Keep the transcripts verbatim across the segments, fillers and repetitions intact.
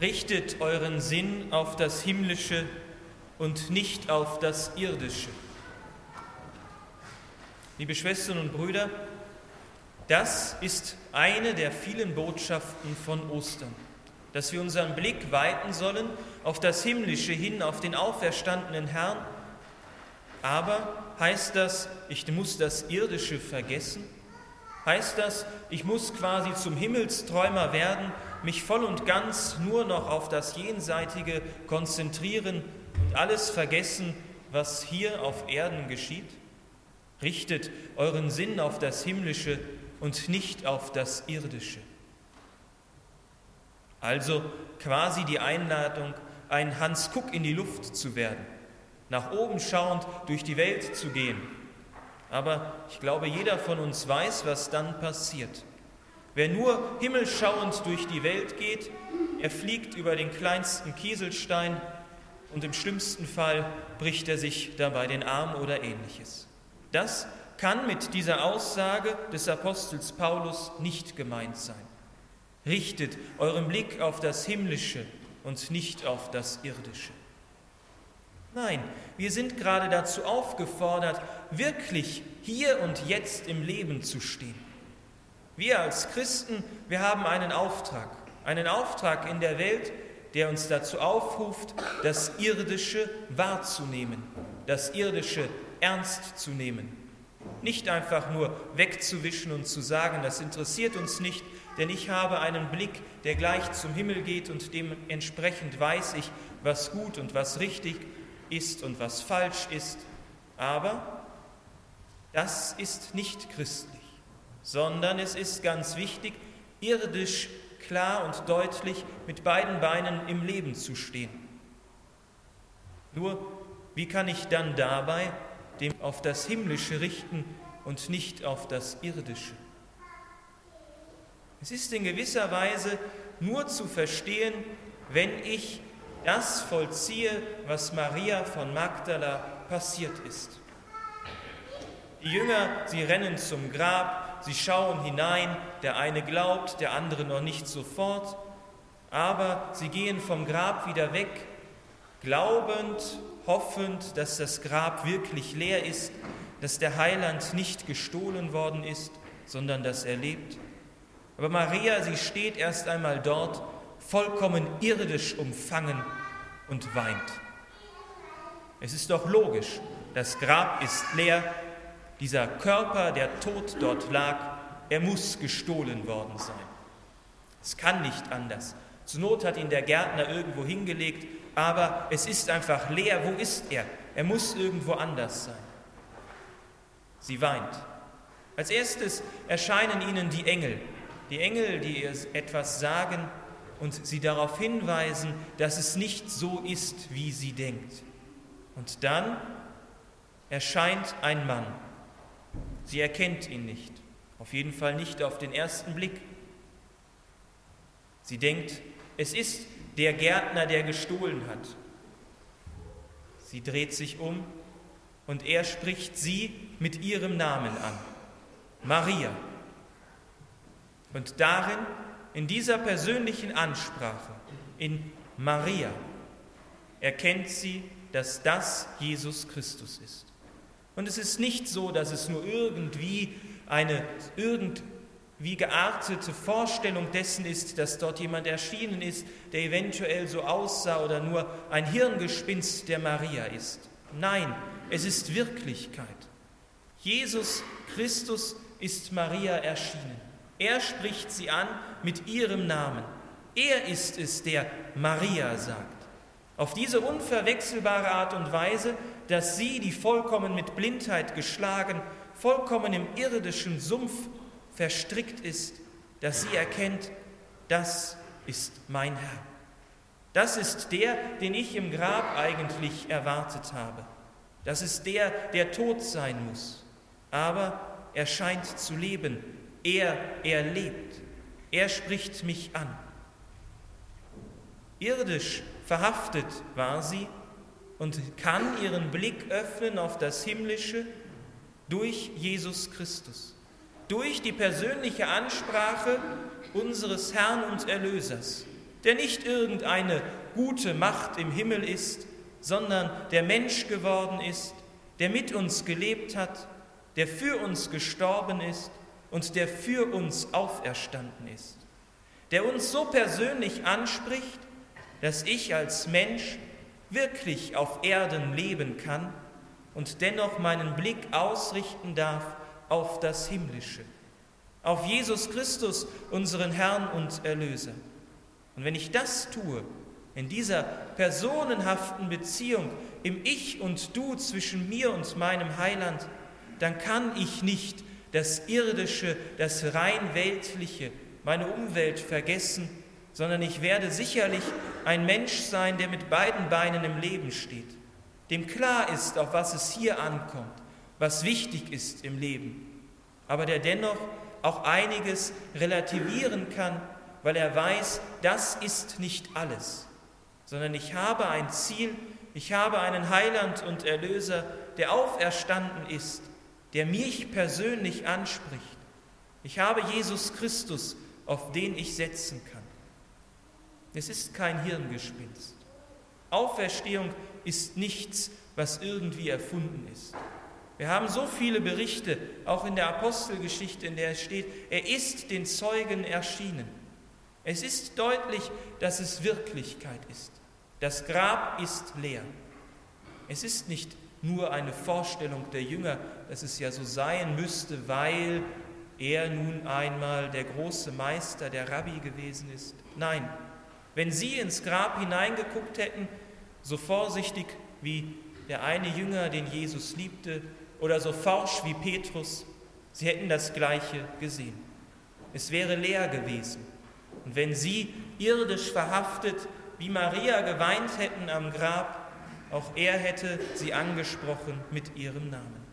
Richtet euren Sinn auf das Himmlische und nicht auf das Irdische. Liebe Schwestern und Brüder, das ist eine der vielen Botschaften von Ostern, dass wir unseren Blick weiten sollen auf das Himmlische hin, auf den auferstandenen Herrn. Aber heißt das, ich muss das Irdische vergessen? Heißt das, ich muss quasi zum Himmelsträumer werden, mich voll und ganz nur noch auf das Jenseitige konzentrieren und alles vergessen, was hier auf Erden geschieht? Richtet euren Sinn auf das Himmlische und nicht auf das Irdische. Also quasi die Einladung, ein Hans Kuck in die Luft zu werden, nach oben schauend durch die Welt zu gehen. Aber ich glaube, jeder von uns weiß, was dann passiert. Wer nur himmelschauend durch die Welt geht, er fliegt über den kleinsten Kieselstein und im schlimmsten Fall bricht er sich dabei den Arm oder Ähnliches. Das kann mit dieser Aussage des Apostels Paulus nicht gemeint sein. Richtet euren Blick auf das Himmlische und nicht auf das Irdische. Nein, wir sind gerade dazu aufgefordert, wirklich hier und jetzt im Leben zu stehen. Wir als Christen, wir haben einen Auftrag, einen Auftrag in der Welt, der uns dazu aufruft, das Irdische wahrzunehmen, das Irdische ernst zu nehmen. Nicht einfach nur wegzuwischen und zu sagen, das interessiert uns nicht, denn ich habe einen Blick, der gleich zum Himmel geht und dementsprechend weiß ich, was gut und was richtig ist und was falsch ist. Aber das ist nicht christlich, sondern es ist ganz wichtig, irdisch, klar und deutlich mit beiden Beinen im Leben zu stehen. Nur, wie kann ich dann dabei dem auf das Himmlische richten und nicht auf das Irdische? Es ist in gewisser Weise nur zu verstehen, wenn ich das vollziehe, was Maria von Magdala passiert ist. Die Jünger, sie rennen zum Grab, sie schauen hinein, der eine glaubt, der andere noch nicht sofort, aber sie gehen vom Grab wieder weg, glaubend, hoffend, dass das Grab wirklich leer ist, dass der Heiland nicht gestohlen worden ist, sondern dass er lebt. Aber Maria, sie steht erst einmal dort, vollkommen irdisch umfangen und weint. Es ist doch logisch, das Grab ist leer, dieser Körper, der tot dort lag, er muss gestohlen worden sein. Es kann nicht anders. Zur Not hat ihn der Gärtner irgendwo hingelegt, aber es ist einfach leer. Wo ist er? Er muss irgendwo anders sein. Sie weint. Als erstes erscheinen ihnen die Engel, die Engel, die ihr etwas sagen und sie darauf hinweisen, dass es nicht so ist, wie sie denkt. Und dann erscheint ein Mann. Sie erkennt ihn nicht, auf jeden Fall nicht auf den ersten Blick. Sie denkt, es ist der Gärtner, der gestohlen hat. Sie dreht sich um und er spricht sie mit ihrem Namen an, Maria. Und darin, in dieser persönlichen Ansprache, in Maria, erkennt sie, dass das Jesus Christus ist. Und es ist nicht so, dass es nur irgendwie eine irgendwie geartete Vorstellung dessen ist, dass dort jemand erschienen ist, der eventuell so aussah oder nur ein Hirngespinst der Maria ist. Nein, es ist Wirklichkeit. Jesus Christus ist Maria erschienen. Er spricht sie an mit ihrem Namen. Er ist es, der Maria sagt. Auf diese unverwechselbare Art und Weise, dass sie, die vollkommen mit Blindheit geschlagen, vollkommen im irdischen Sumpf verstrickt ist, dass sie erkennt, das ist mein Herr. Das ist der, den ich im Grab eigentlich erwartet habe. Das ist der, der tot sein muss. Aber er scheint zu leben. Er, er lebt. Er spricht mich an. Irdisch verhaftet war sie und kann ihren Blick öffnen auf das Himmlische durch Jesus Christus, durch die persönliche Ansprache unseres Herrn und Erlösers, der nicht irgendeine gute Macht im Himmel ist, sondern der Mensch geworden ist, der mit uns gelebt hat, der für uns gestorben ist und der für uns auferstanden ist, der uns so persönlich anspricht, dass ich als Mensch wirklich auf Erden leben kann und dennoch meinen Blick ausrichten darf auf das Himmlische, auf Jesus Christus, unseren Herrn und Erlöser. Und wenn ich das tue, in dieser personenhaften Beziehung, im Ich und Du zwischen mir und meinem Heiland, dann kann ich nicht das Irdische, das rein Weltliche, meine Umwelt vergessen, sondern ich werde sicherlich ein Mensch sein, der mit beiden Beinen im Leben steht, dem klar ist, auf was es hier ankommt, was wichtig ist im Leben, aber der dennoch auch einiges relativieren kann, weil er weiß, das ist nicht alles, sondern ich habe ein Ziel, ich habe einen Heiland und Erlöser, der auferstanden ist, der mich persönlich anspricht. Ich habe Jesus Christus, auf den ich setzen kann. Es ist kein Hirngespinst. Auferstehung ist nichts, was irgendwie erfunden ist. Wir haben so viele Berichte, auch in der Apostelgeschichte, in der es steht, er ist den Zeugen erschienen. Es ist deutlich, dass es Wirklichkeit ist. Das Grab ist leer. Es ist nicht nur eine Vorstellung der Jünger, dass es ja so sein müsste, weil er nun einmal der große Meister, der Rabbi gewesen ist. Nein, wenn sie ins Grab hineingeguckt hätten, so vorsichtig wie der eine Jünger, den Jesus liebte, oder so forsch wie Petrus, sie hätten das Gleiche gesehen. Es wäre leer gewesen. Und wenn sie irdisch verhaftet, wie Maria geweint hätten am Grab, auch er hätte sie angesprochen mit ihrem Namen.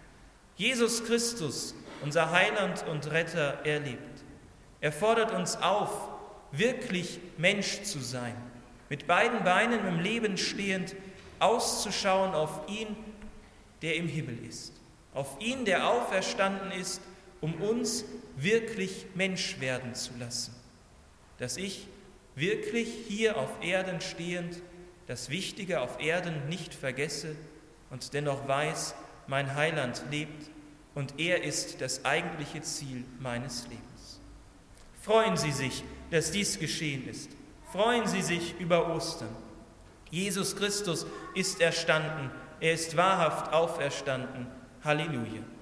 Jesus Christus, unser Heiland und Retter, er lebt. Er fordert uns auf, wirklich Mensch zu sein, mit beiden Beinen im Leben stehend, auszuschauen auf ihn, der im Himmel ist, auf ihn, der auferstanden ist, um uns wirklich Mensch werden zu lassen, dass ich wirklich hier auf Erden stehend das Wichtige auf Erden nicht vergesse und dennoch weiß, mein Heiland lebt und er ist das eigentliche Ziel meines Lebens. Freuen Sie sich, dass dies geschehen ist. Freuen Sie sich über Ostern. Jesus Christus ist erstanden, er ist wahrhaft auferstanden. Halleluja.